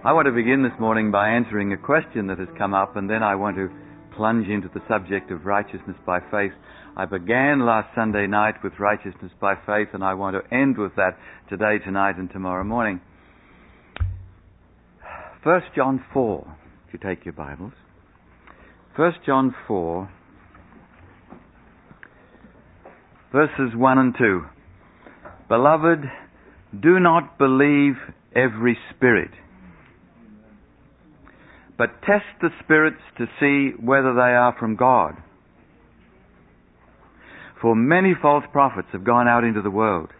I want to begin this morning by answering a question that has come up, and then I want to plunge into the subject of righteousness by faith. I began last Sunday night with righteousness by faith, and I want to end with that today, tonight, and tomorrow morning. 1 John 4, if you take your Bibles. 1 John 4, verses 1 and 2. Beloved, do not believe every spirit, but test the spirits to see whether they are from God. For many false prophets have gone out into the world.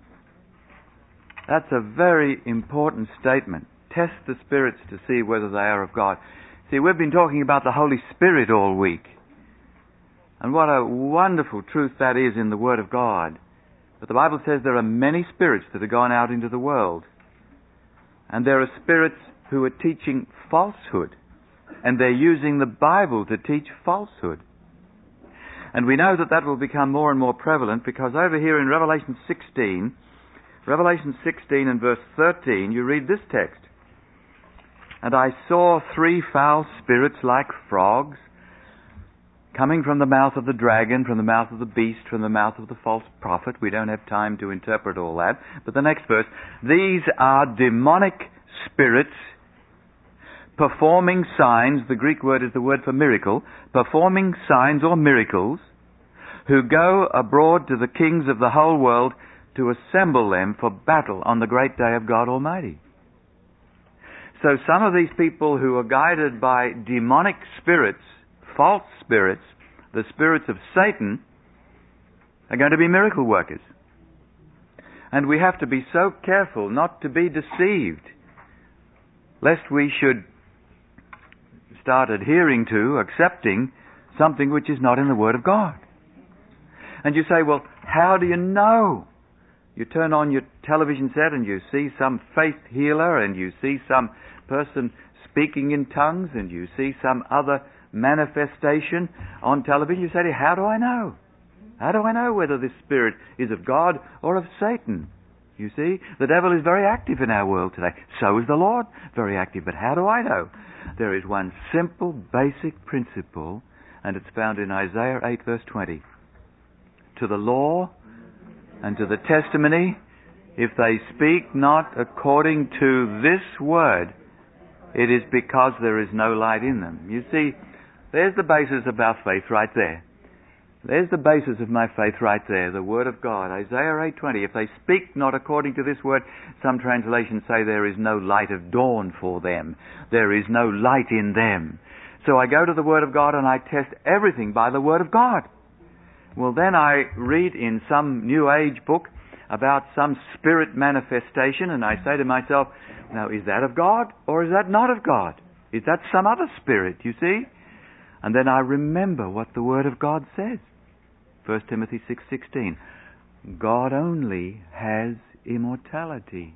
That's a very important statement. Test the spirits to see whether they are of God. See, we've been talking about the Holy Spirit all week. And what a wonderful truth that is in the Word of God. But the Bible says there are many spirits that have gone out into the world. And there are spirits who are teaching falsehood. And they're using the Bible to teach falsehood. And we know that that will become more and more prevalent because over here in Revelation 16 and verse 13, you read this text. And I saw 3 foul spirits like frogs coming from the mouth of the dragon, from the mouth of the beast, from the mouth of the false prophet. We don't have time to interpret all that. But the next verse, these are demonic spirits performing signs. The Greek word is the word for miracle. Performing signs or miracles, who go abroad to the kings of the whole world to assemble them for battle on the great day of God Almighty. So some of these people who are guided by demonic spirits, false spirits, the spirits of Satan, are going to be miracle workers. And we have to be so careful not to be deceived, lest we should start adhering to, accepting something which is not in the Word of God. And you say, well, how do you know? You turn on your television set and you see some faith healer and you see some person speaking in tongues and you see some other manifestation on television. You say, how do I know? How do I know whether this spirit is of God or of Satan? You see, the devil is very active in our world today. So is the Lord very active. But how do I know? There is one simple, basic principle, and it's found in Isaiah 8, verse 20. To the law and to the testimony, if they speak not according to this word, it is because there is no light in them. You see, there's the basis of our faith right there. There's the basis of my faith right there, the Word of God. Isaiah 8:20, if they speak not according to this word, some translations say there is no light of dawn for them. There is no light in them. So I go to the Word of God and I test everything by the Word of God. Well, then I read in some New Age book about some spirit manifestation and I say to myself, now is that of God or is that not of God? Is that some other spirit, you see? And then I remember what the Word of God says. 1 Timothy 6:16. God only has immortality.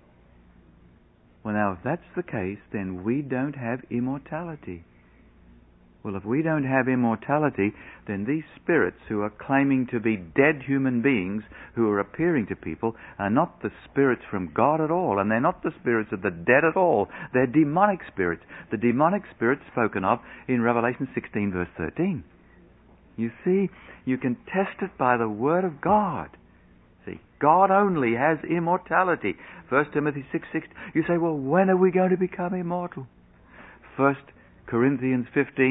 Well, now, if that's the case, then we don't have immortality. Well, if we don't have immortality, then these spirits who are claiming to be dead human beings who are appearing to people are not the spirits from God at all, and they're not the spirits of the dead at all. They're demonic spirits. The demonic spirits spoken of in Revelation 16, verse 13. You see, you can test it by the Word of God. See, God only has immortality. 1 Timothy 6:6. You say, well, when are we going to become immortal? 1 Corinthians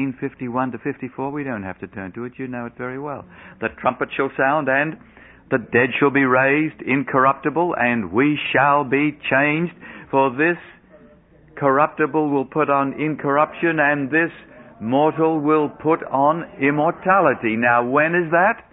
15:51-54, we don't have to turn to it, you know it very well. The trumpet shall sound, and the dead shall be raised incorruptible, and we shall be changed. For this corruptible will put on incorruption, and this mortal will put on immortality. Now, when is that?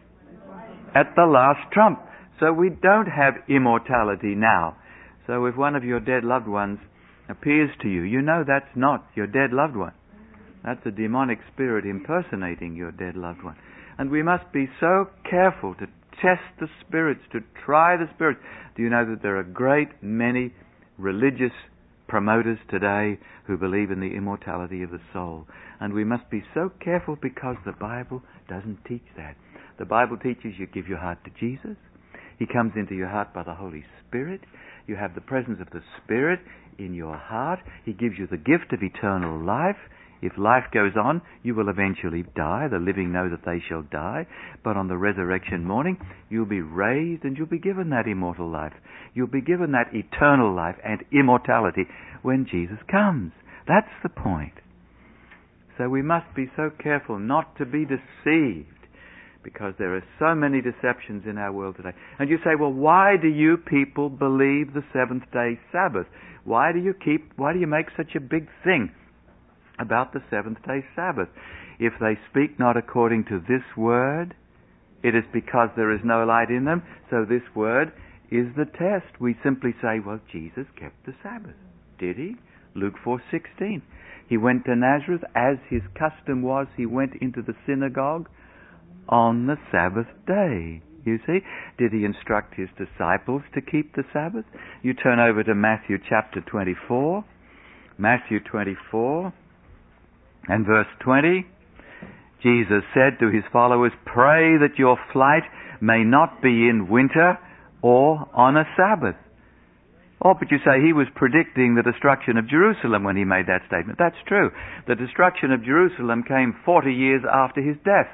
At the last trump. So we don't have immortality now. So if one of your dead loved ones appears to you, you know that's not your dead loved one. That's a demonic spirit impersonating your dead loved one. And we must be so careful to test the spirits, to try the spirits. Do you know that there are a great many religious promoters today who believe in the immortality of the soul? And we must be so careful because the Bible doesn't teach that. The Bible teaches you give your heart to Jesus. He comes into your heart by the Holy Spirit. You have the presence of the Spirit in your heart. He gives you the gift of eternal life. If life goes on, you will eventually die. The living know that they shall die. But on the resurrection morning, you'll be raised and you'll be given that immortal life. You'll be given that eternal life and immortality when Jesus comes. That's the point. So we must be so careful not to be deceived, because there are so many deceptions in our world today. And you say, well, why do you people believe the seventh-day Sabbath? Why do you make such a big thing about the seventh-day Sabbath? If they speak not according to this word, it is because there is no light in them. So this word is the test. We simply say, well, Jesus kept the Sabbath. Did he? Luke 4:16. He went to Nazareth, as his custom was, he went into the synagogue on the Sabbath day. You see? Did he instruct his disciples to keep the Sabbath? You turn over to Matthew chapter 24. Matthew 24 and verse 20. Jesus said to his followers, "Pray that your flight may not be in winter or on a Sabbath." Oh, but you say he was predicting the destruction of Jerusalem when he made that statement. That's true. The destruction of Jerusalem came 40 years after his death.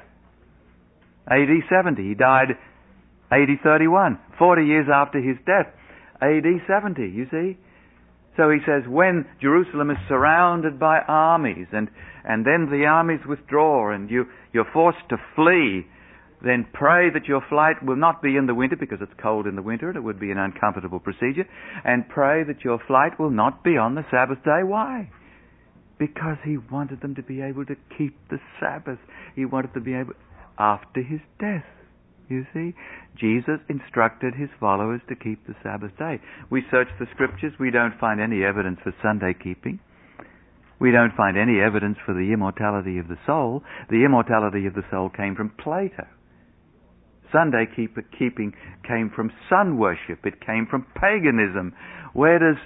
AD 70. He died AD 31. 40 years after his death. AD 70, you see. So he says, when Jerusalem is surrounded by armies, and then the armies withdraw, and you're forced to flee, then pray that your flight will not be in the winter, because it's cold in the winter and it would be an uncomfortable procedure, and pray that your flight will not be on the Sabbath day. Why? Because he wanted them to be able to keep the Sabbath. He wanted to be able, after his death, you see, Jesus instructed his followers to keep the Sabbath day. We search the scriptures, we don't find any evidence for Sunday keeping. We don't find any evidence for the immortality of the soul. The immortality of the soul came from Plato. Sunday keeping came from sun worship. It came from paganism. Where does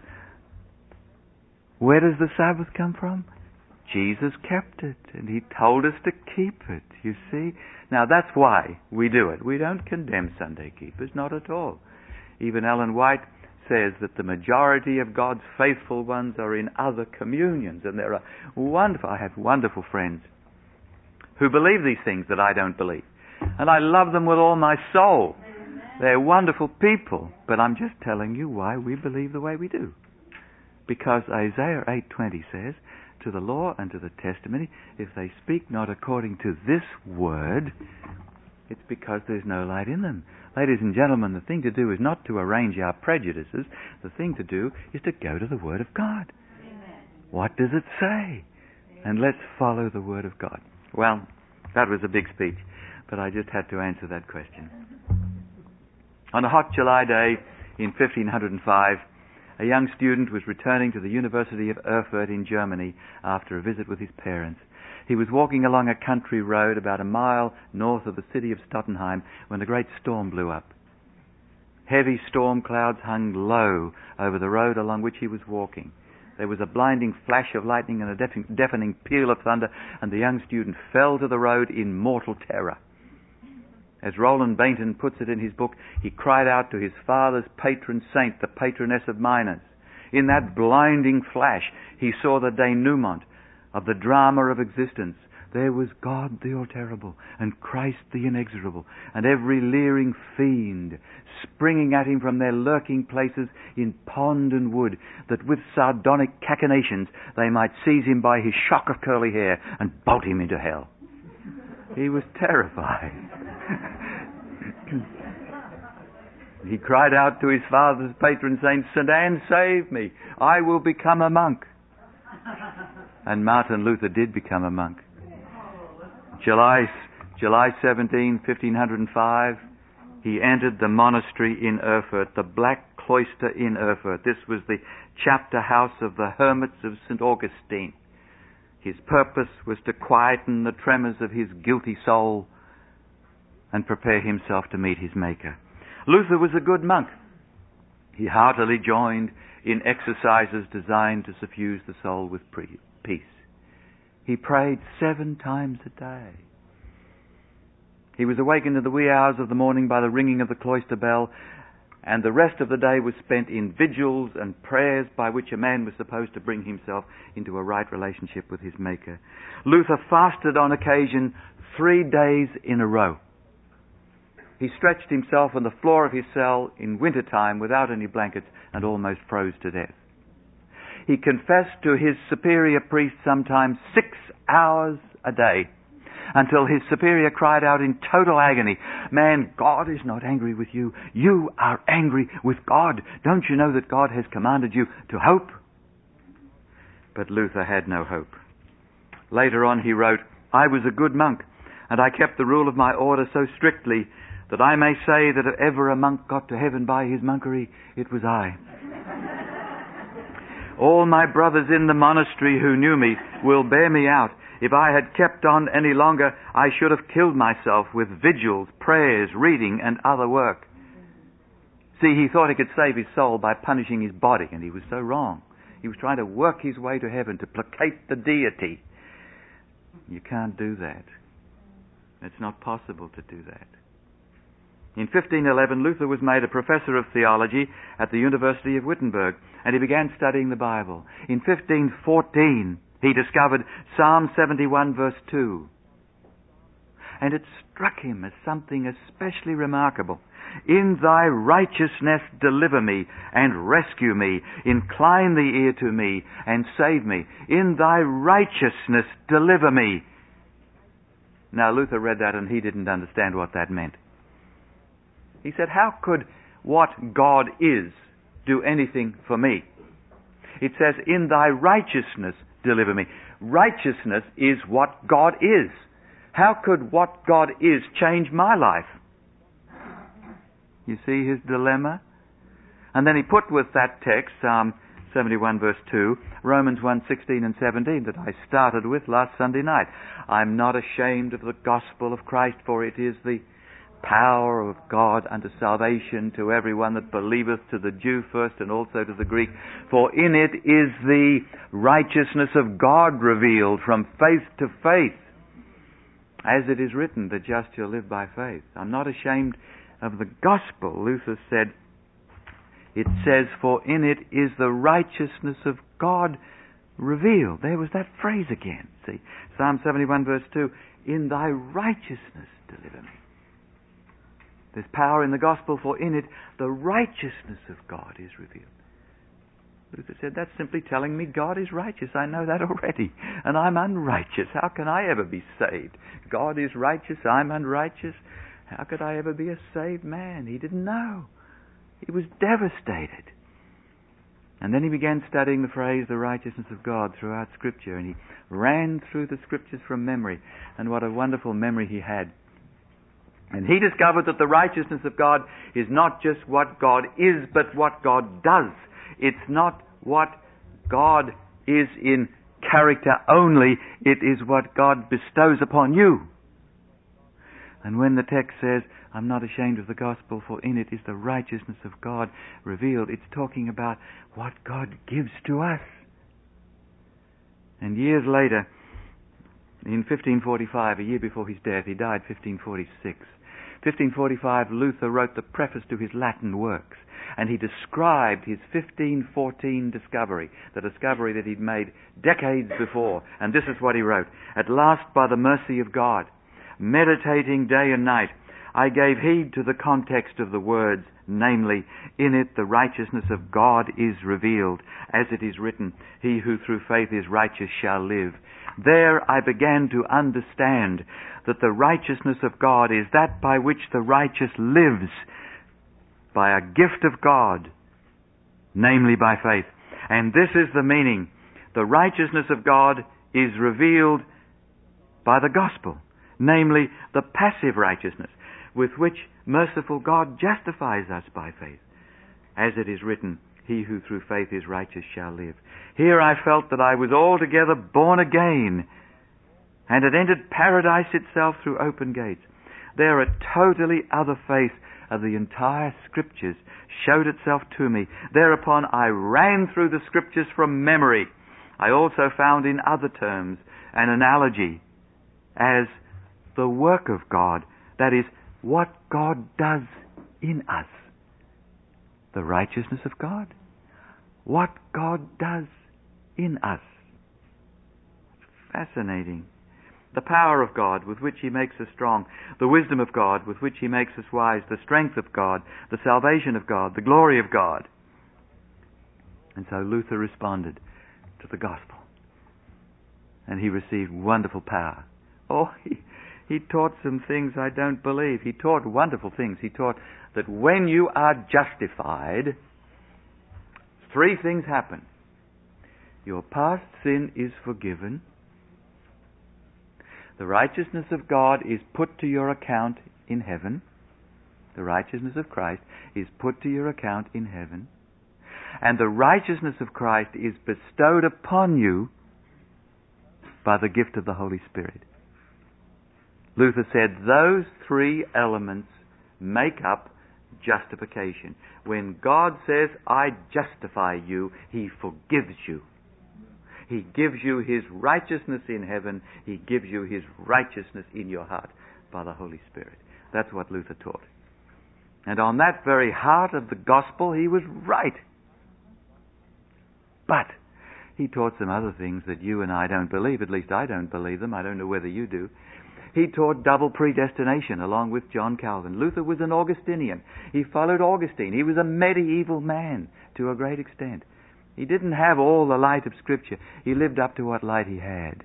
the Sabbath come from? Jesus kept it, and he told us to keep it, you see. Now that's why we do it. We don't condemn Sunday keepers, not at all. Even Ellen White says that the majority of God's faithful ones are in other communions, and there are I have wonderful friends who believe these things that I don't believe. And I love them with all my soul. Amen. They're wonderful people, but I'm just telling you why we believe the way we do. Because Isaiah 8:20 says, "To the law and to the testimony, if they speak not according to this word, it's because there's no light in them." Ladies and gentlemen, the thing to do is not to arrange our prejudices. The thing to do is to go to the Word of God. Amen. What does it say? And let's follow the Word of God. Well, that was a big speech, but I just had to answer that question. On a hot July day in 1505, a young student was returning to the University of Erfurt in Germany after a visit with his parents. He was walking along a country road about a mile north of the city of Stottenheim when a great storm blew up. Heavy storm clouds hung low over the road along which he was walking. There was a blinding flash of lightning and a deafening peal of thunder, and the young student fell to the road in mortal terror. As Roland Bainton puts it in his book, he cried out to his father's patron saint, the patroness of miners. In that blinding flash, he saw the denouement of the drama of existence. There was God the all-terrible, and Christ the inexorable, and every leering fiend springing at him from their lurking places in pond and wood, that with sardonic cachinnations they might seize him by his shock of curly hair and bolt him into hell. He was terrified. He cried out to his father's patron saint, "St. Anne, save me. I will become a monk." And Martin Luther did become a monk. July 17, 1505, he entered the monastery in Erfurt, the Black Cloister in Erfurt. This was the chapter house of the hermits of St. Augustine. His purpose was to quieten the tremors of his guilty soul and prepare himself to meet his Maker. Luther was a good monk. He heartily joined in exercises designed to suffuse the soul with peace. He prayed 7 times a day. He was awakened in the wee hours of the morning by the ringing of the cloister bell, and the rest of the day was spent in vigils and prayers by which a man was supposed to bring himself into a right relationship with his Maker. Luther fasted on occasion 3 days in a row. He stretched himself on the floor of his cell in winter time without any blankets and almost froze to death. He confessed to his superior priest sometimes 6 hours a day, until his superior cried out in total agony, "Man, God is not angry with you. You are angry with God. Don't you know that God has commanded you to hope?" But Luther had no hope. Later on he wrote, "I was a good monk, and I kept the rule of my order so strictly that I may say that if ever a monk got to heaven by his monkery, it was I. All my brothers in the monastery who knew me will bear me out. If I had kept on any longer, I should have killed myself with vigils, prayers, reading, and other work." See, he thought he could save his soul by punishing his body, and he was so wrong. He was trying to work his way to heaven, to placate the deity. You can't do that. It's not possible to do that. In 1511, Luther was made a professor of theology at the University of Wittenberg, and he began studying the Bible. In 1514, he discovered Psalm 71 verse 2. And it struck him as something especially remarkable. "In thy righteousness deliver me and rescue me. Incline the ear to me and save me. In thy righteousness deliver me." Now Luther read that and he didn't understand what that meant. He said, how could what God is do anything for me? It says, "In thy righteousness deliver me." Righteousness is what God is. How could what God is change my life? You see his dilemma? And then he put with that text, Psalm 71 verse 2, Romans 1:16 and 17 that I started with last Sunday night. "I'm not ashamed of the gospel of Christ, for it is the power of God unto salvation to everyone that believeth, to the Jew first and also to the Greek. For in it is the righteousness of God revealed from faith to faith. As it is written, the just shall live by faith." I'm not ashamed of the gospel, Luther said. It says, for in it is the righteousness of God revealed. There was that phrase again. See, Psalm 71 verse 2, "In thy righteousness deliver me." There's power in the gospel, for in it the righteousness of God is revealed. Luther said, that's simply telling me God is righteous. I know that already. And I'm unrighteous. How can I ever be saved? God is righteous, I'm unrighteous. How could I ever be a saved man? He didn't know. He was devastated. And then he began studying the phrase, the righteousness of God, throughout Scripture. And he ran through the Scriptures from memory. And what a wonderful memory he had. And he discovered that the righteousness of God is not just what God is, but what God does. It's not what God is in character only. It is what God bestows upon you. And when the text says, I'm not ashamed of the gospel, for in it is the righteousness of God revealed, it's talking about what God gives to us. And years later, in 1545, a year before his death, he died 1546. 1545, Luther wrote the preface to his Latin works, and he described his 1514 discovery, the discovery that he'd made decades before. And this is what he wrote. At last, by the mercy of God, meditating day and night, I gave heed to the context of the words, namely, in it the righteousness of God is revealed, as it is written, he who through faith is righteous shall live. There I began to understand that the righteousness of God is that by which the righteous lives, by a gift of God, namely by faith. And this is the meaning. The righteousness of God is revealed by the gospel, namely the passive righteousness with which merciful God justifies us by faith. As it is written, he who through faith is righteous shall live. Here I felt that I was altogether born again and had entered paradise itself through open gates. There a totally other face of the entire Scriptures showed itself to me. Thereupon I ran through the Scriptures from memory. I also found in other terms an analogy as the work of God, that is, what God does in us. the righteousness of God. What God does in us. Fascinating. The power of God with which He makes us strong, the wisdom of God with which He makes us wise, the strength of God, the salvation of God, the glory of God. And so Luther responded to the gospel. And he received wonderful power. Oh, he taught some things I don't believe. He taught wonderful things. He taught that when you are justified, three things happen. Your past sin is forgiven. The righteousness of God is put to your account in heaven. The righteousness of Christ is put to your account in heaven. And the righteousness of Christ is bestowed upon you by the gift of the Holy Spirit. Luther said those three elements make up justification. When God says, I justify you, He forgives you. He gives you His righteousness in heaven. He gives you His righteousness in your heart by the Holy Spirit. That's what Luther taught. And on that very heart of the gospel, he was right. But he taught some other things that you and I don't believe. At least I don't believe them. I don't know whether you do. He taught double predestination along with John Calvin. Luther was an Augustinian. He followed Augustine. He was a medieval man to a great extent. He didn't have all the light of Scripture. He lived up to what light he had.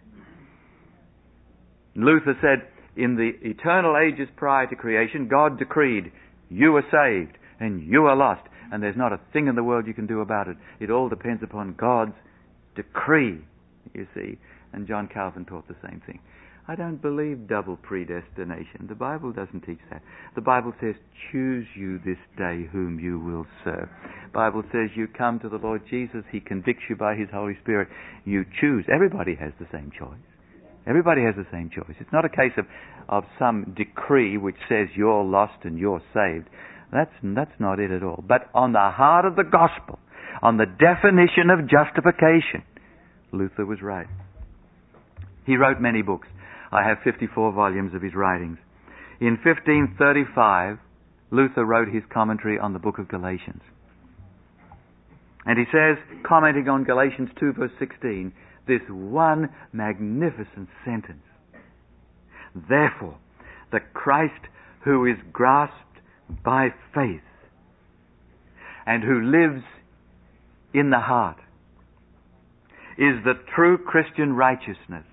Luther said, in the eternal ages prior to creation, God decreed, you are saved and you are lost. And there's not a thing in the world you can do about it. It all depends upon God's decree, you see. And John Calvin taught the same thing. I don't believe double predestination. The Bible doesn't teach that. The Bible says, choose you this day whom you will serve. The Bible says you come to the Lord Jesus. He convicts you by His Holy Spirit. You choose. Everybody has the same choice. Everybody has the same choice. It's not a case of some decree which says you're lost and you're saved. That's not it at all. But on the heart of the gospel, on the definition of justification, Luther was right. He wrote many books. I have 54 volumes of his writings. In 1535, Luther wrote his commentary on the book of Galatians. And he says, commenting on Galatians 2 verse 16, this one magnificent sentence. Therefore, the Christ who is grasped by faith and who lives in the heart is the true Christian righteousness,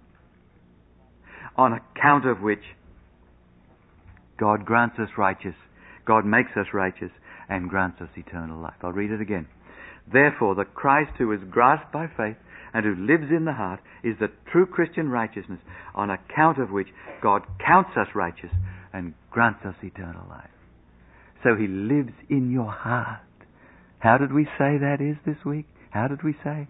on account of which God grants us righteous, God makes us righteous, and grants us eternal life. I'll read it again. Therefore, the Christ who is grasped by faith and who lives in the heart is the true Christian righteousness, on account of which God counts us righteous and grants us eternal life. So He lives in your heart. How did we say that is this week? How did we say?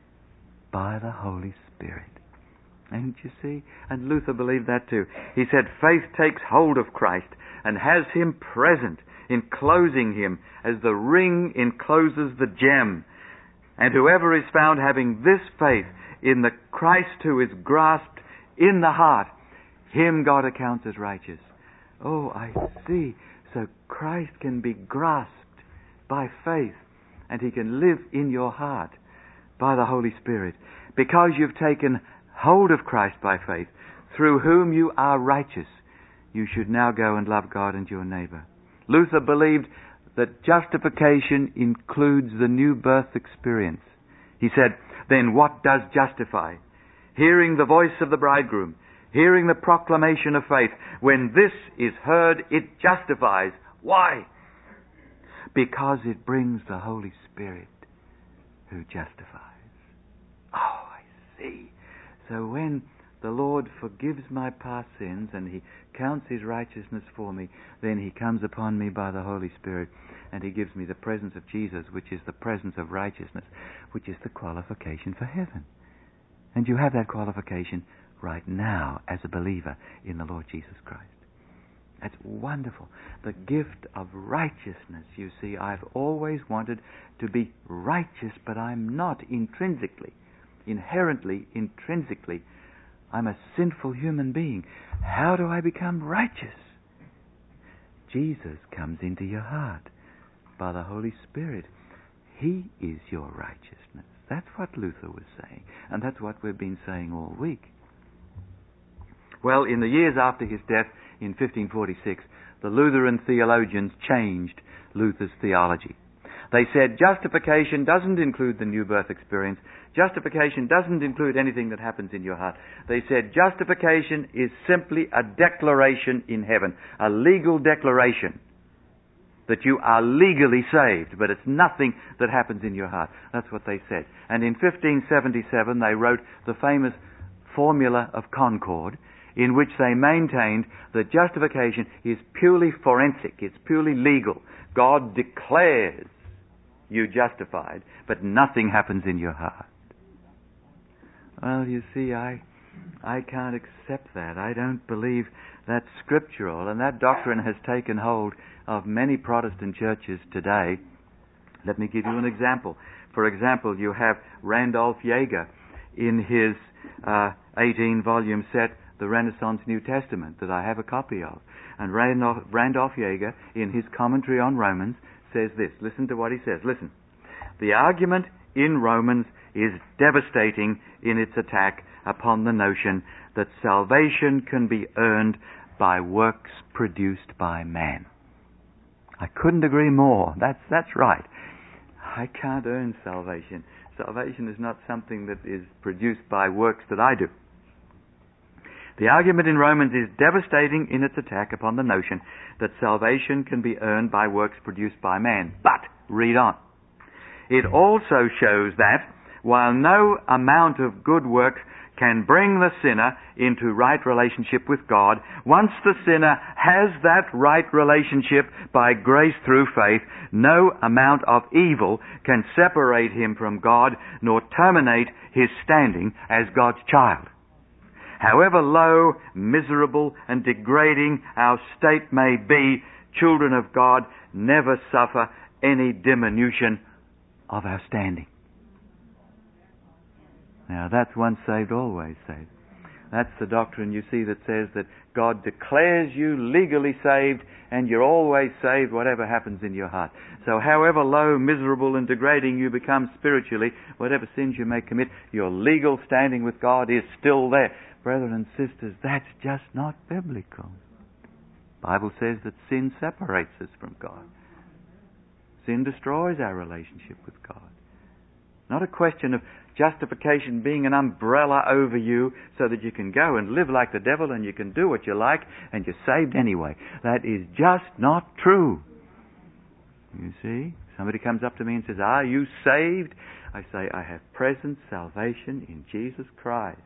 By the Holy Spirit. And you see, and Luther believed that too. He said, faith takes hold of Christ and has Him present, enclosing Him as the ring encloses the gem. And whoever is found having this faith in the Christ who is grasped in the heart, him God accounts as righteous. Oh, I see. So Christ can be grasped by faith, and He can live in your heart by the Holy Spirit. Because you've taken hold of Christ by faith, through whom you are righteous, you should now go and love God and your neighbor. Luther believed that justification includes the new birth experience. He said, then what does justify? Hearing the voice of the bridegroom, hearing the proclamation of faith. When this is heard, it justifies. Why? Because it brings the Holy Spirit who justifies. Oh, I see. So when the Lord forgives my past sins and He counts His righteousness for me, then He comes upon me by the Holy Spirit and He gives me the presence of Jesus, which is the presence of righteousness, which is the qualification for heaven. And you have that qualification right now as a believer in the Lord Jesus Christ. That's wonderful. The gift of righteousness, you see, I've always wanted to be righteous, but I'm not intrinsically. Intrinsically, I'm a sinful human being. How do I become righteous? Jesus comes into your heart by the Holy Spirit. He is your righteousness. That's what Luther was saying, and that's what we've been saying all week. Well, in the years after his death in 1546, the Lutheran theologians changed Luther's theology. They said justification doesn't include the new birth experience. Justification doesn't include anything that happens in your heart. They said justification is simply a declaration in heaven, a legal declaration that you are legally saved, but it's nothing that happens in your heart. That's what they said. And in 1577 they wrote the famous Formula of Concord, in which they maintained that justification is purely forensic, it's purely legal. God declares you justified, but nothing happens in your heart. Well, you see, I can't accept that. I don't believe that's scriptural, and that doctrine has taken hold of many Protestant churches today. Let me give you an example. For example, you have Randolph Yeager in his 18-volume set, The Renaissance New Testament, that I have a copy of. And Randolph Yeager, in his commentary on Romans, says this. Listen to what he says. Listen. The argument in Romans is devastating in its attack upon the notion that salvation can be earned by works produced by man. I couldn't agree more. That's right. I can't earn salvation. Salvation is not something that is produced by works that I do. The argument in Romans is devastating in its attack upon the notion that salvation can be earned by works produced by man. But, read on. It also shows that, while no amount of good works can bring the sinner into right relationship with God, once the sinner has that right relationship by grace through faith, no amount of evil can separate him from God nor terminate his standing as God's child. However low, miserable, and degrading our state may be, children of God never suffer any diminution of our standing. Now that's once saved, always saved. That's the doctrine, you see, that says that God declares you legally saved and you're always saved whatever happens in your heart. So however low, miserable and degrading you become spiritually, whatever sins you may commit, your legal standing with God is still there. Brethren and sisters, that's just not biblical. The Bible says that sin separates us from God. Sin destroys our relationship with God. Not a question of justification being an umbrella over you so that you can go and live like the devil and you can do what you like and you're saved anyway. That is just not true. You see? Somebody comes up to me and says, "Are you saved?" I say, "I have present salvation in Jesus Christ."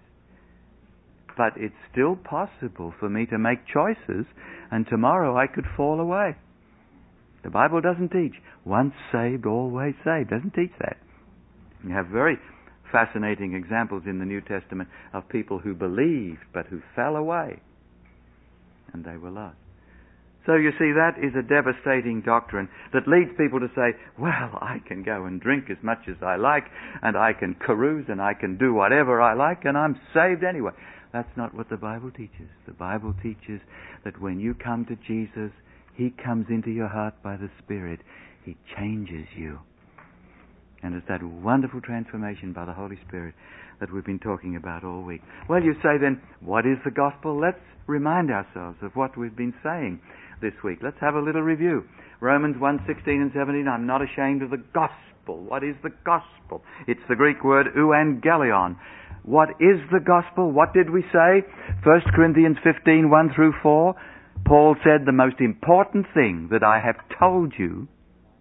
But it's still possible for me to make choices, and tomorrow I could fall away. The Bible doesn't teach once saved, always saved. It doesn't teach that. You have very fascinating examples in the New Testament of people who believed but who fell away, and they were lost. So you see, that is a devastating doctrine that leads people to say, well, I can go and drink as much as I like, and I can carouse, and I can do whatever I like, and I'm saved anyway. That's not what the Bible teaches. The Bible teaches that when you come to Jesus, He comes into your heart by the Spirit. He changes you. And it's that wonderful transformation by the Holy Spirit that we've been talking about all week. Well, you say then, what is the gospel? Let's remind ourselves of what we've been saying this week. Let's have a little review. Romans 1:16 and 17, I'm not ashamed of the gospel. What is the gospel? It's the Greek word euangelion. What is the gospel? What did we say? 1 Corinthians 15, 1 through 4. Paul said, the most important thing that I have told you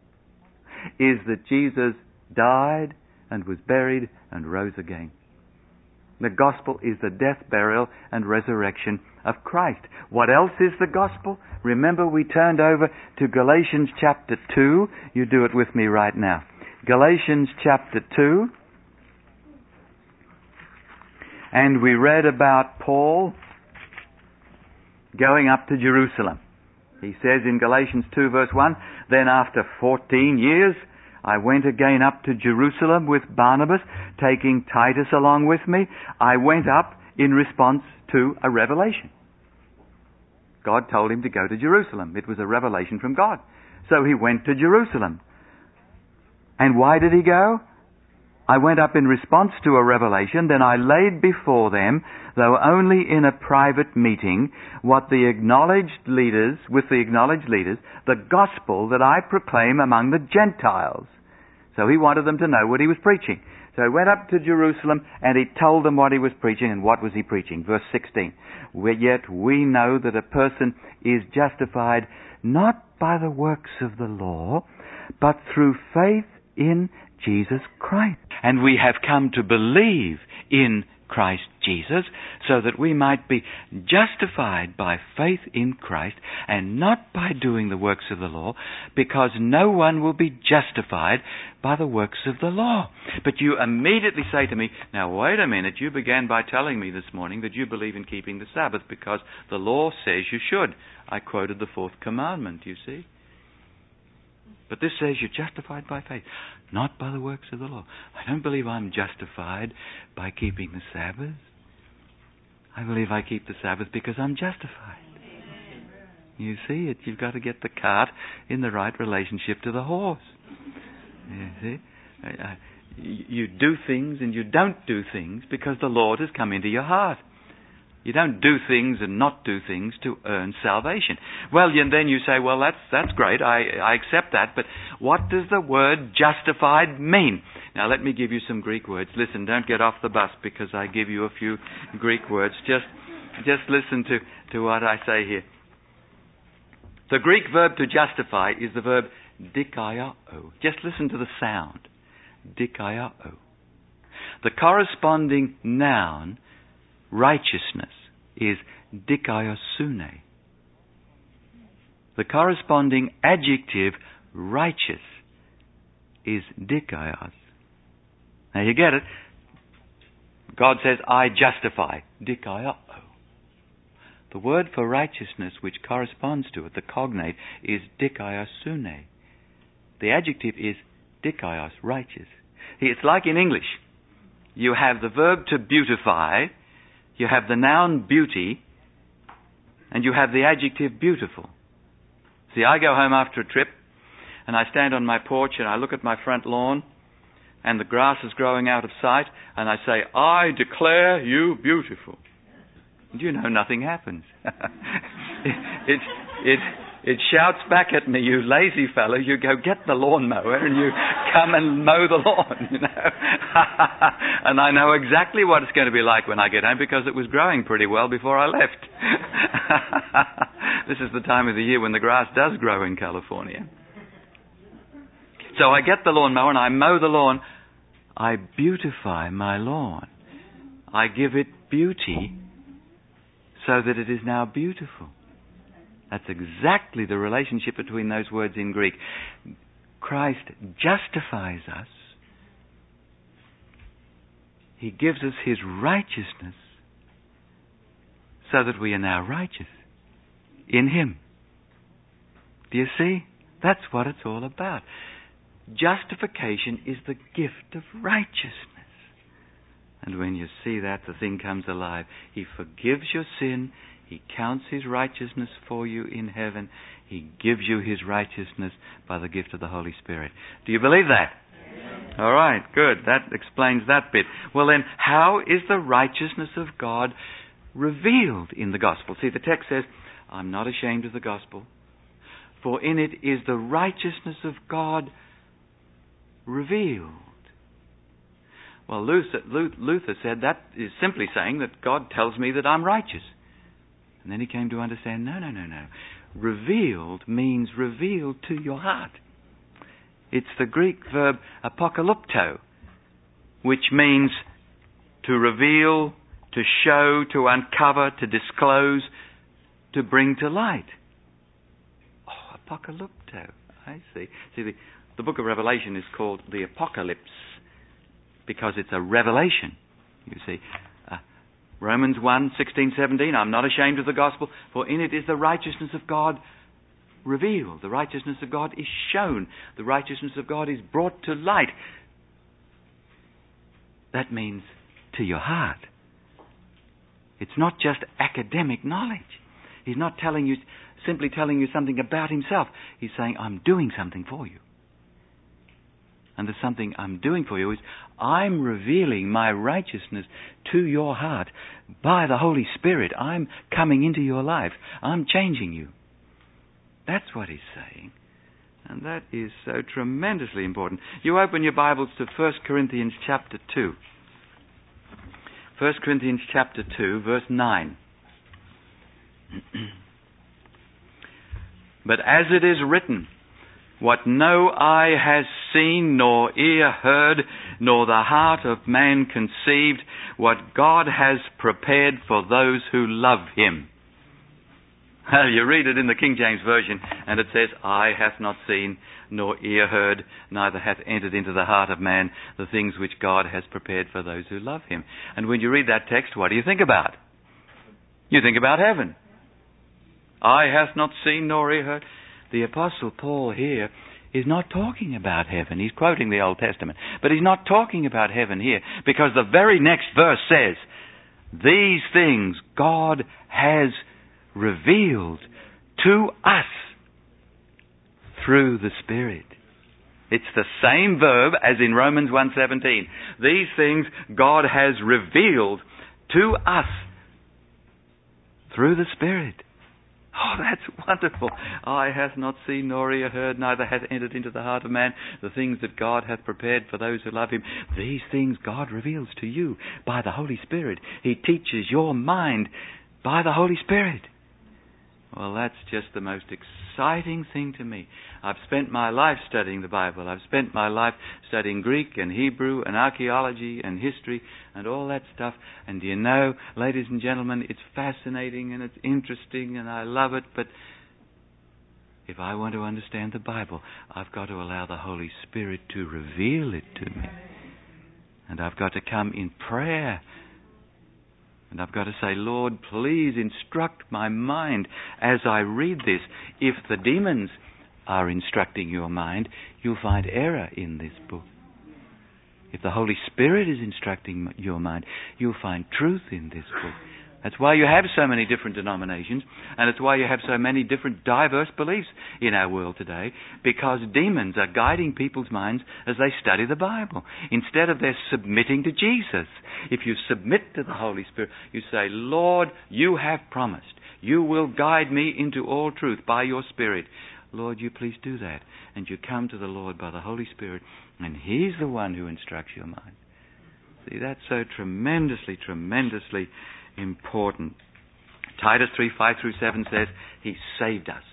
is that Jesus died and was buried and rose again. The gospel is the death, burial, and resurrection of Christ. What else is the gospel? Remember, we turned over to Galatians chapter 2. You do it with me right now. Galatians chapter 2. And we read about Paul going up to Jerusalem. He says in Galatians 2 verse 1, then after 14 years, I went again up to Jerusalem with Barnabas, taking Titus along with me. I went up in response to a revelation. God told him to go to Jerusalem. It was a revelation from God. So he went to Jerusalem. And why did he go? I went up in response to a revelation, then I laid before them, though only in a private meeting, with the acknowledged leaders, the gospel that I proclaim among the Gentiles. So he wanted them to know what he was preaching. So he went up to Jerusalem and he told them what he was preaching. And what was he preaching? Verse 16. Yet we know that a person is justified not by the works of the law, but through faith in Jesus Christ. And we have come to believe in Christ Jesus so that we might be justified by faith in Christ and not by doing the works of the law, because no one will be justified by the works of the law. But you immediately say to me, now wait a minute, you began by telling me this morning that you believe in keeping the Sabbath because the law says you should. I quoted the fourth commandment, you see. But this says you're justified by faith, not by the works of the law. I don't believe I'm justified by keeping the Sabbath. I believe I keep the Sabbath because I'm justified. You see it. You've got to get the cart in the right relationship to the horse. You see? You do things and you don't do things because the Lord has come into your heart. You don't do things and not do things to earn salvation. Well, and then you say, well, that's great. I accept that. But what does the word justified mean? Now, let me give you some Greek words. Listen, don't get off the bus because I give you a few Greek words. Just listen to what I say here. The Greek verb to justify is the verb dikaiō. Just listen to the sound. Dikaiō. The corresponding noun, righteousness, is dikaiosune. The corresponding adjective, righteous, is dikaios. Now you get it. God says, I justify. Dikaiō. The word for righteousness which corresponds to it, the cognate, is dikaiosune. The adjective is dikaios, righteous. See, it's like in English. You have the verb to beautify, you have the noun beauty, and you have the adjective beautiful. See, I go home after a trip, and I stand on my porch, and I look at my front lawn, and the grass is growing out of sight, and I say, I declare you beautiful. And you know nothing happens. It shouts back at me, you lazy fellow, you go get the lawnmower and you come and mow the lawn, you know. And I know exactly what it's going to be like when I get home because it was growing pretty well before I left. This is the time of the year when the grass does grow in California. So I get the lawnmower and I mow the lawn. I beautify my lawn. I give it beauty so that it is now beautiful. That's exactly the relationship between those words in Greek. Christ justifies us. He gives us His righteousness so that we are now righteous in Him. Do you see? That's what it's all about. Justification is the gift of righteousness. And when you see that, the thing comes alive. He forgives your sin. He counts His righteousness for you in heaven. He gives you His righteousness by the gift of the Holy Spirit. Do you believe that? Yes. All right, good. That explains that bit. Well then, how is the righteousness of God revealed in the gospel? See, the text says, I'm not ashamed of the gospel, for in it is the righteousness of God revealed. Well, Luther said that is simply saying that God tells me that I'm righteous. And then he came to understand, no. Revealed means revealed to your heart. It's the Greek verb apokalypto, which means to reveal, to show, to uncover, to disclose, to bring to light. Oh, apokalypto. I see. See, the book of Revelation is called the Apocalypse because it's a revelation, you see. Romans 1, 16, 17, I'm not ashamed of the gospel, for in it is the righteousness of God revealed. The righteousness of God is shown. The righteousness of God is brought to light. That means to your heart. It's not just academic knowledge. He's not telling you simply telling you something about himself. He's saying, I'm doing something for you. And the something I'm doing for you is I'm revealing my righteousness to your heart by the Holy Spirit. I'm coming into your life. I'm changing you. That's what he's saying. And that is so tremendously important. You open your Bibles to 1 Corinthians chapter 2. 1 Corinthians chapter 2, verse 9. But as it is written, what no eye has seen, nor ear heard, nor the heart of man conceived, what God has prepared for those who love him. You read it in the King James Version, and it says, eye hath not seen, nor ear heard, neither hath entered into the heart of man the things which God has prepared for those who love him. And when you read that text, what do you think about? You think about heaven. Eye hath not seen, nor ear heard. The Apostle Paul here is not talking about heaven. He's quoting the Old Testament. But he's not talking about heaven here, because the very next verse says, these things God has revealed to us through the Spirit. It's the same verb as in Romans 1:17. These things God has revealed to us through the Spirit. Oh, that's wonderful. Eye hath not seen, nor ear heard, neither hath entered into the heart of man the things that God hath prepared for those who love him. These things God reveals to you by the Holy Spirit. He teaches your mind by the Holy Spirit. Well, that's just the most exciting thing to me. I've spent my life studying the Bible. I've spent my life studying Greek and Hebrew and archaeology and history and all that stuff. And do you know, ladies and gentlemen, it's fascinating and it's interesting and I love it. But if I want to understand the Bible, I've got to allow the Holy Spirit to reveal it to me. And I've got to come in prayer. And I've got to say, Lord, please instruct my mind as I read this. If the demons are instructing your mind, you'll find error in this book. If the Holy Spirit is instructing your mind, you'll find truth in this book. That's why you have so many different denominations, and it's why you have so many different diverse beliefs in our world today, because demons are guiding people's minds as they study the Bible, instead of their submitting to Jesus. If you submit to the Holy Spirit, you say, Lord, you have promised. You will guide me into all truth by your Spirit. Lord, you please do that. And you come to the Lord by the Holy Spirit, and He's the one who instructs your mind. See, that's so tremendously, tremendously important. Titus 3:5-7 says, He saved us.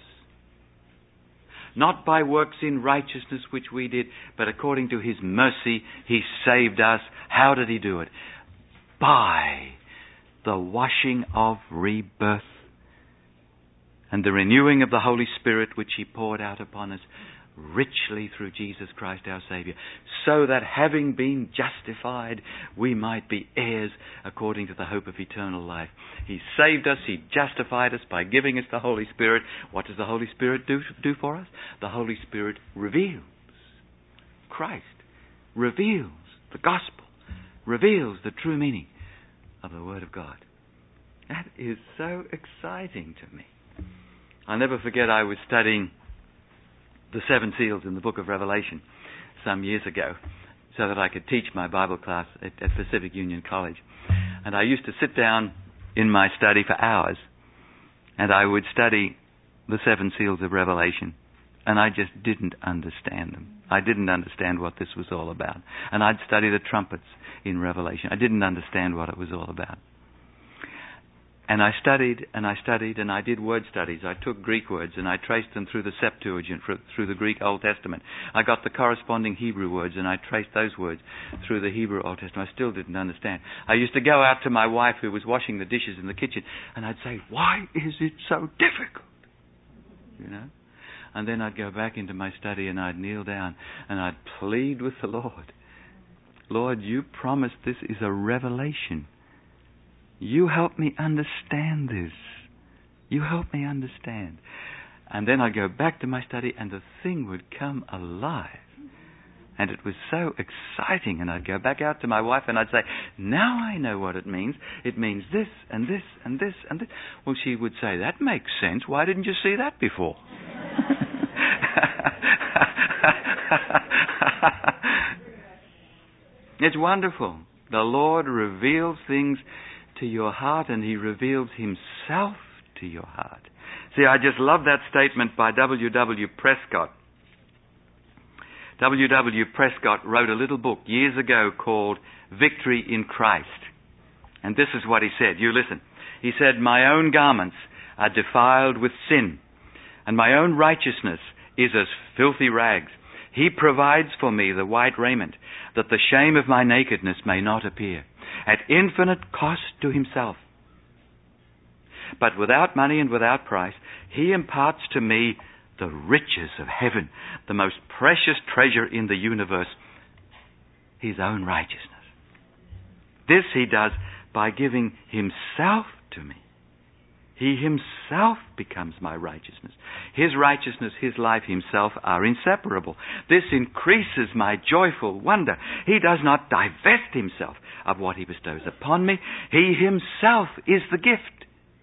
Not by works in righteousness which we did, but according to His mercy, He saved us. How did He do it? By the washing of rebirth and the renewing of the Holy Spirit which He poured out upon us richly through Jesus Christ our Saviour, so that having been justified, we might be heirs according to the hope of eternal life. He saved us, He justified us by giving us the Holy Spirit. What does the Holy Spirit do for us? The Holy Spirit reveals Christ, reveals the gospel, reveals the true meaning of the Word of God. That is so exciting to me. I'll never forget, I was studying the 7 seals in the book of Revelation some years ago so that I could teach my Bible class at Pacific Union College. And I used to sit down in my study for hours and I would study the 7 seals of Revelation, and I just didn't understand them. I didn't understand what this was all about. And I'd study the trumpets in Revelation. I didn't understand what it was all about. And I studied, and I studied, and I did word studies. I took Greek words, and I traced them through the Septuagint, through the Greek Old Testament. I got the corresponding Hebrew words, and I traced those words through the Hebrew Old Testament. I still didn't understand. I used to go out to my wife, who was washing the dishes in the kitchen, and I'd say, "Why is it so difficult?" You know? And then I'd go back into my study, and I'd kneel down, and I'd plead with the Lord. Lord, you promised this is a revelation. You help me understand this. You help me understand. And then I'd go back to my study and the thing would come alive. And it was so exciting. And I'd go back out to my wife and I'd say, now I know what it means. It means this and this and this and this. Well, she would say, that makes sense. Why didn't you see that before? It's wonderful. The Lord reveals things to your heart, and He reveals Himself to your heart. See, I just love that statement by W.W. Prescott. W.W. Prescott wrote a little book years ago called Victory in Christ. And this is what he said. You listen. He said, my own garments are defiled with sin, and my own righteousness is as filthy rags. He provides for me the white raiment, that the shame of my nakedness may not appear, at infinite cost to Himself. But without money and without price, He imparts to me the riches of heaven, the most precious treasure in the universe, His own righteousness. This He does by giving Himself to me. He Himself becomes my righteousness. His righteousness, His life, Himself are inseparable. This increases my joyful wonder. He does not divest Himself of what He bestows upon me. He Himself is the gift.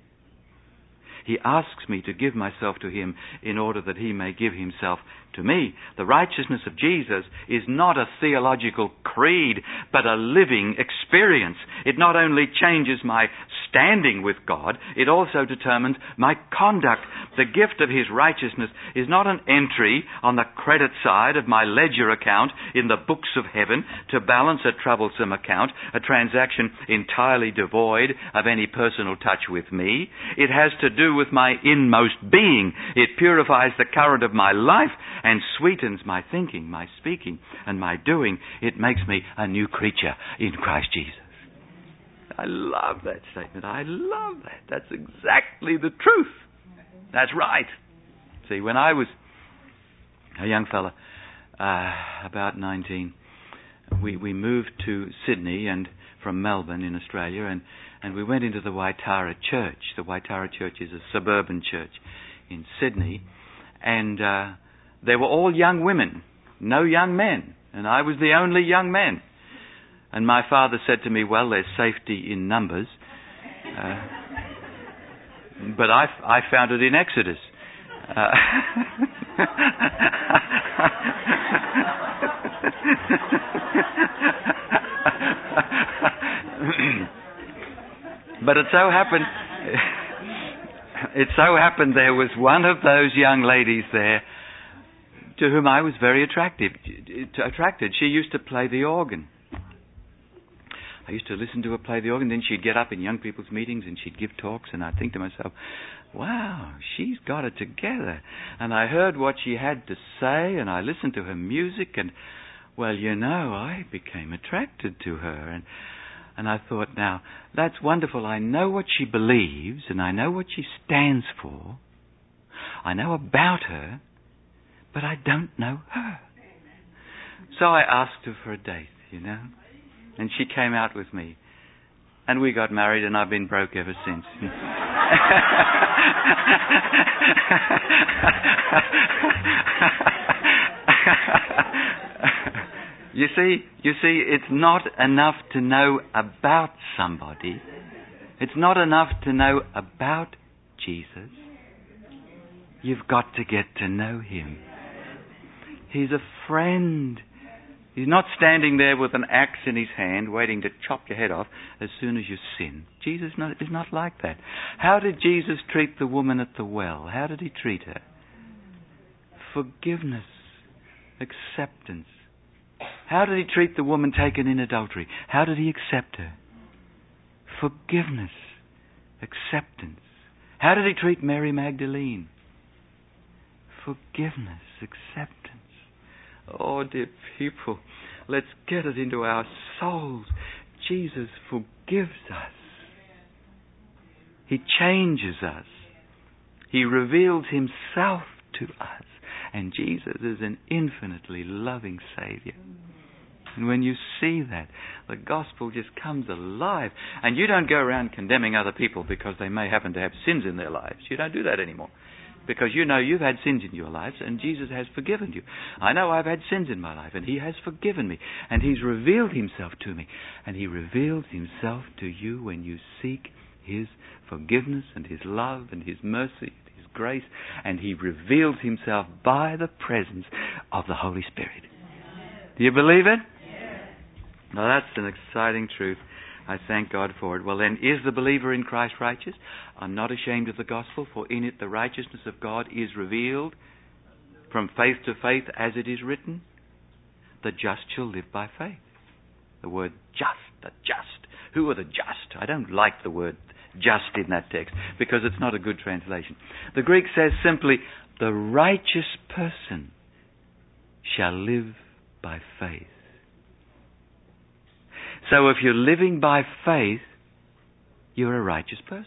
He asks me to give myself to Him in order that He may give Himself to me. The righteousness of Jesus is not a theological creed, but a living experience. It not only changes my standing with God, it also determines my conduct. The gift of His righteousness is not an entry on the credit side of my ledger account in the books of heaven to balance a troublesome account, a transaction entirely devoid of any personal touch with me. It has to do with my inmost being. It purifies the current of my life and sweetens my thinking, my speaking, and my doing. It makes me a new creature in Christ Jesus. I love that statement. I love that. That's exactly the truth. That's right. See, when I was a young fella, about 19, we moved to Sydney and from Melbourne in Australia, and we went into the Waitara Church. The Waitara Church is a suburban church in Sydney, and they were all young women, no young men, and I was the only young man. And my father said to me, well, there's safety in numbers. But I found it in Exodus. But it so happened there was one of those young ladies there to whom I was very attracted. She used to play the organ. I used to listen to her play the organ. Then she'd get up in young people's meetings and she'd give talks, and I'd think to myself, wow, she's got it together. And I heard what she had to say, and I listened to her music, and, well, you know, I became attracted to her. And I thought, now, that's wonderful. I know what she believes, and I know what she stands for. I know about her, but I don't know her. So I asked her for a date, you know. And she came out with me. And we got married, and I've been broke ever since. You see, it's not enough to know about somebody. It's not enough to know about Jesus. You've got to get to know Him. He's a friend. He's not standing there with an axe in His hand waiting to chop your head off as soon as you sin. Jesus is not like that. How did Jesus treat the woman at the well? How did He treat her? Forgiveness. Acceptance. How did He treat the woman taken in adultery? How did He accept her? Forgiveness. Acceptance. How did He treat Mary Magdalene? Forgiveness. Acceptance. Oh, dear people, let's get it into our souls. Jesus forgives us. He changes us. He reveals Himself to us. And Jesus is an infinitely loving Savior. And when you see that, the gospel just comes alive. And you don't go around condemning other people because they may happen to have sins in their lives. You don't do that anymore. Because you know you've had sins in your lives and Jesus has forgiven you. I know I've had sins in my life and He has forgiven me. And He's revealed Himself to me. And He reveals Himself to you when you seek His forgiveness and His love and His mercy and His grace. And He reveals Himself by the presence of the Holy Spirit. Do you believe it? Now that's an exciting truth. I thank God for it. Well then, is the believer in Christ righteous? I'm not ashamed of the gospel, for in it the righteousness of God is revealed from faith to faith, as it is written, the just shall live by faith. The word just, the just. Who are the just? I don't like the word just in that text, because it's not a good translation. The Greek says simply, the righteous person shall live by faith. So if you're living by faith, you're a righteous person.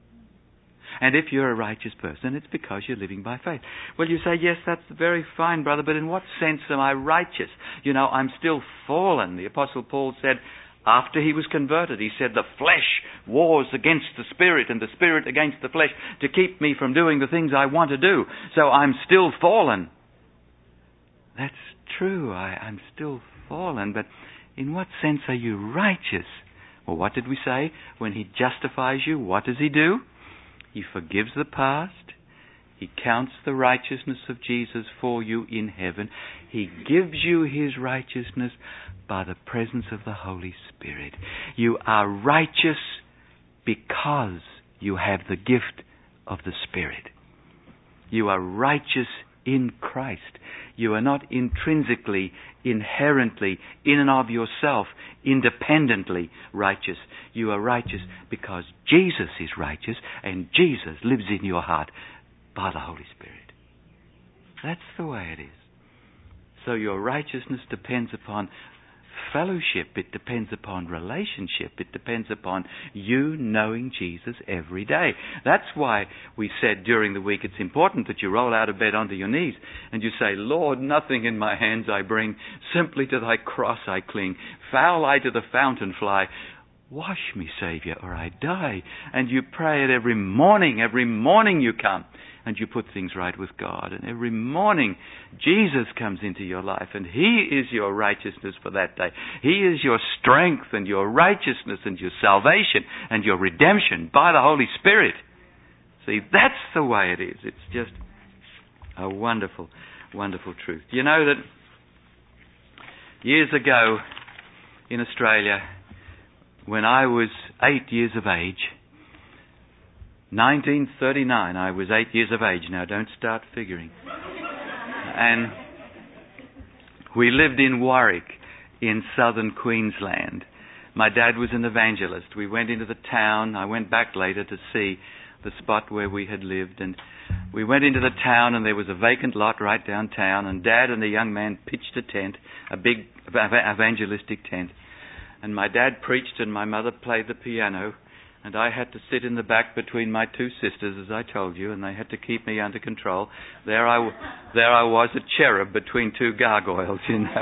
And if you're a righteous person, it's because you're living by faith. Well, you say, yes, that's very fine, brother, but in what sense am I righteous? You know, I'm still fallen. The Apostle Paul said, after he was converted, he said, the flesh wars against the Spirit and the Spirit against the flesh to keep me from doing the things I want to do. So I'm still fallen. That's true, I'm still fallen, but in what sense are you righteous? Well, what did we say? When He justifies you, what does He do? He forgives the past. He counts the righteousness of Jesus for you in heaven. He gives you His righteousness by the presence of the Holy Spirit. You are righteous because you have the gift of the Spirit. You are righteous in Christ. You are not intrinsically, inherently, in and of yourself, independently righteous. You are righteous because Jesus is righteous and Jesus lives in your heart by the Holy Spirit. That's the way it is. So your righteousness depends upon fellowship. It depends upon relationship. It depends upon you knowing Jesus every day. That's why we said during the week it's important that you roll out of bed onto your knees and you say, Lord, nothing in my hands I bring, simply to thy cross I cling. Foul I to the fountain fly. Wash me, Saviour, or I die. And you pray it every morning you come. And you put things right with God. And every morning, Jesus comes into your life. And He is your righteousness for that day. He is your strength and your righteousness and your salvation and your redemption by the Holy Spirit. See, that's the way it is. It's just a wonderful, wonderful truth. You know that years ago in Australia, when I was 8 years of age, 1939, I was 8 years of age. Now, don't start figuring. And we lived in Warwick in southern Queensland. My dad was an evangelist. We went into the town. I went back later to see the spot where we had lived. And we went into the town, and there was a vacant lot right downtown. And Dad and the young man pitched a tent, a big evangelistic tent. And my dad preached, and my mother played the piano. And I had to sit in the back between my two sisters, as I told you, and they had to keep me under control. There I was, a cherub between two gargoyles, you know.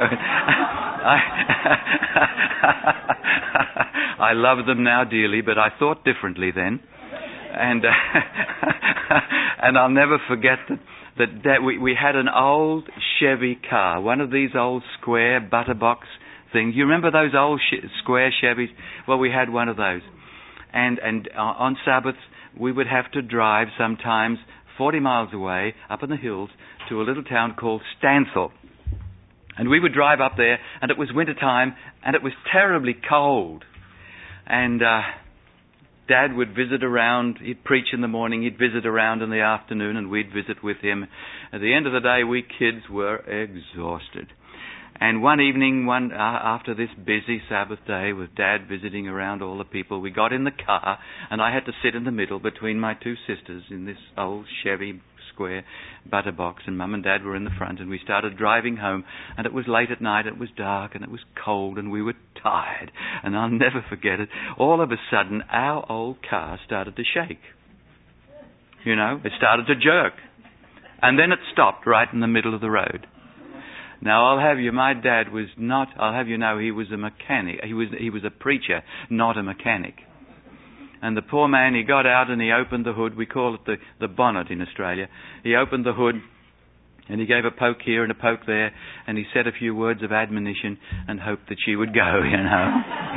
I love them now dearly, but I thought differently then. And and I'll never forget that we had an old Chevy car, one of these old square butterbox things. You remember those old square Chevys? Well, we had one of those. And on Sabbaths, we would have to drive sometimes 40 miles away, up in the hills, to a little town called Stanthorpe. And we would drive up there, and it was winter time, and it was terribly cold. And Dad would visit around. He'd preach in the morning, he'd visit around in the afternoon, and we'd visit with him. At the end of the day, we kids were exhausted. And one evening, after this busy Sabbath day with Dad visiting around all the people, we got in the car, and I had to sit in the middle between my two sisters in this old Chevy square butterbox, and Mum and Dad were in the front, and we started driving home, and it was late at night, it was dark, and it was cold, and we were tired, and I'll never forget it. All of a sudden, our old car started to shake. You know, it started to jerk. And then it stopped right in the middle of the road. Now, I'll have you, my dad was not, I'll have you know, he was a mechanic. He was a preacher, not a mechanic. And the poor man, he got out and he opened the hood. We call it the bonnet in Australia. He opened the hood and he gave a poke here and a poke there, and he said a few words of admonition and hoped that she would go, you know.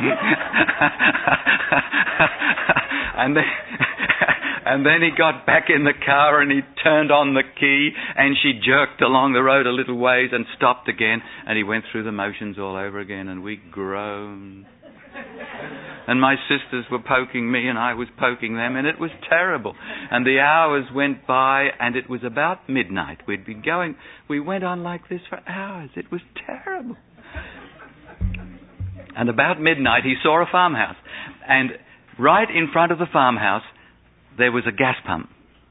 And then he got back in the car and he turned on the key and she jerked along the road a little ways and stopped again, and he went through the motions all over again, and we groaned. And my sisters were poking me and I was poking them, and it was terrible. And the hours went by and it was about midnight. We'd been going, we went on like this for hours. It was terrible. And about midnight he saw a farmhouse. And right in front of the farmhouse there was a gas pump.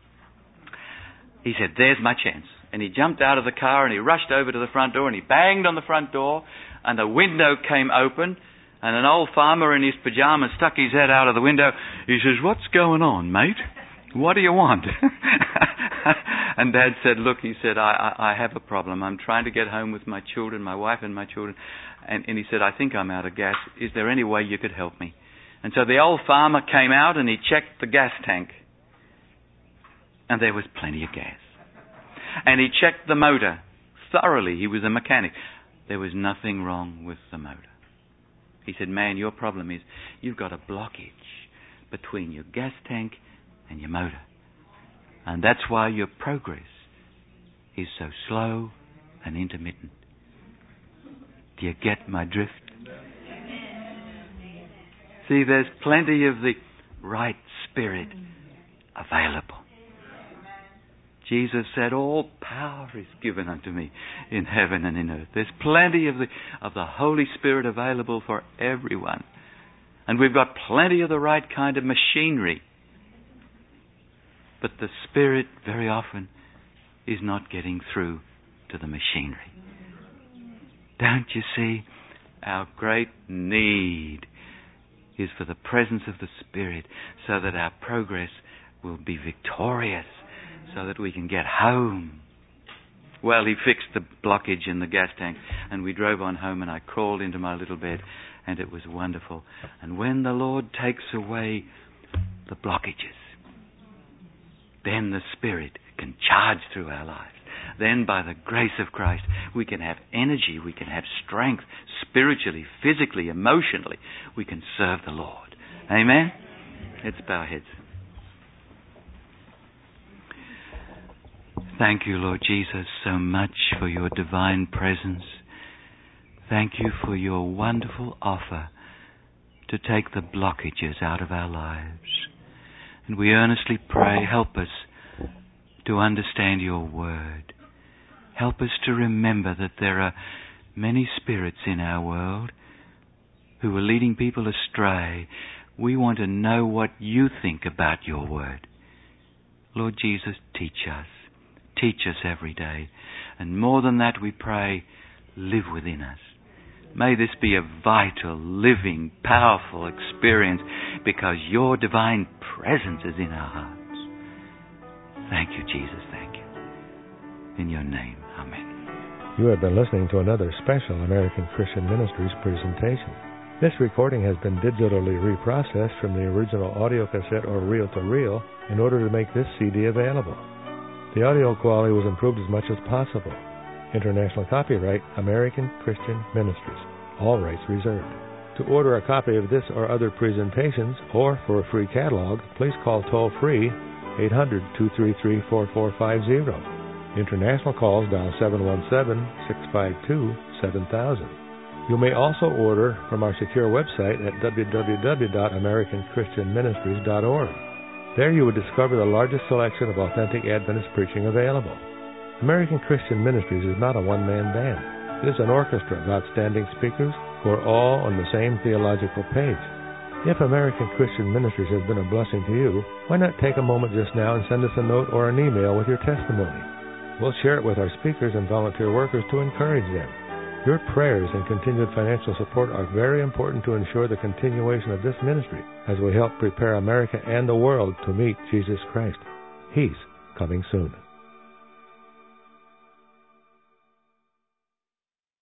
He said, there's my chance. And he jumped out of the car and he rushed over to the front door and he banged on the front door, and the window came open. And an old farmer in his pyjamas stuck his head out of the window. He says, what's going on, mate? What do you want? And Dad said, look, he said, I have a problem. I'm trying to get home with my children, my wife and my children. And he said, I think I'm out of gas. Is there any way you could help me? And so the old farmer came out and he checked the gas tank. And there was plenty of gas. And he checked the motor thoroughly. He was a mechanic. There was nothing wrong with the motor. He said, man, your problem is you've got a blockage between your gas tank and your motor. And that's why your progress is so slow and intermittent. Do you get my drift? See, there's plenty of the right spirit available. Jesus said, all power is given unto me in heaven and in earth. There's plenty of the Holy Spirit available for everyone. And we've got plenty of the right kind of machinery. But the Spirit very often is not getting through to the machinery. Don't you see? Our great need is for the presence of the Spirit so that our progress will be victorious, so that we can get home. Well, he fixed the blockage in the gas tank, and we drove on home, and I crawled into my little bed, and it was wonderful. And when the Lord takes away the blockages, then the Spirit can charge through our lives. Then by the grace of Christ, we can have energy, we can have strength, spiritually, physically, emotionally. We can serve the Lord. Amen? Let's bow our heads. Thank you, Lord Jesus, so much for your divine presence. Thank you for your wonderful offer to take the blockages out of our lives. And we earnestly pray, help us to understand your word. Help us to remember that there are many spirits in our world who are leading people astray. We want to know what you think about your word. Lord Jesus, teach us. Teach us every day. And more than that, we pray, live within us. May this be a vital, living, powerful experience because your divine presence is in our hearts. Thank you, Jesus. Thank you. In your name, amen. You have been listening to another special American Christian Ministries presentation. This recording has been digitally reprocessed from the original audio cassette or reel-to-reel in order to make this CD available. The audio quality was improved as much as possible. International copyright, American Christian Ministries. All rights reserved. To order a copy of this or other presentations, or for a free catalog, please call toll-free 800-233-4450. International calls dial 717-652-7000. You may also order from our secure website at www.americanchristianministries.org. There you would discover the largest selection of authentic Adventist preaching available. American Christian Ministries is not a one-man band. It is an orchestra of outstanding speakers who are all on the same theological page. If American Christian Ministries has been a blessing to you, why not take a moment just now and send us a note or an email with your testimony? We'll share it with our speakers and volunteer workers to encourage them. Your prayers and continued financial support are very important to ensure the continuation of this ministry as we help prepare America and the world to meet Jesus Christ. He's coming soon.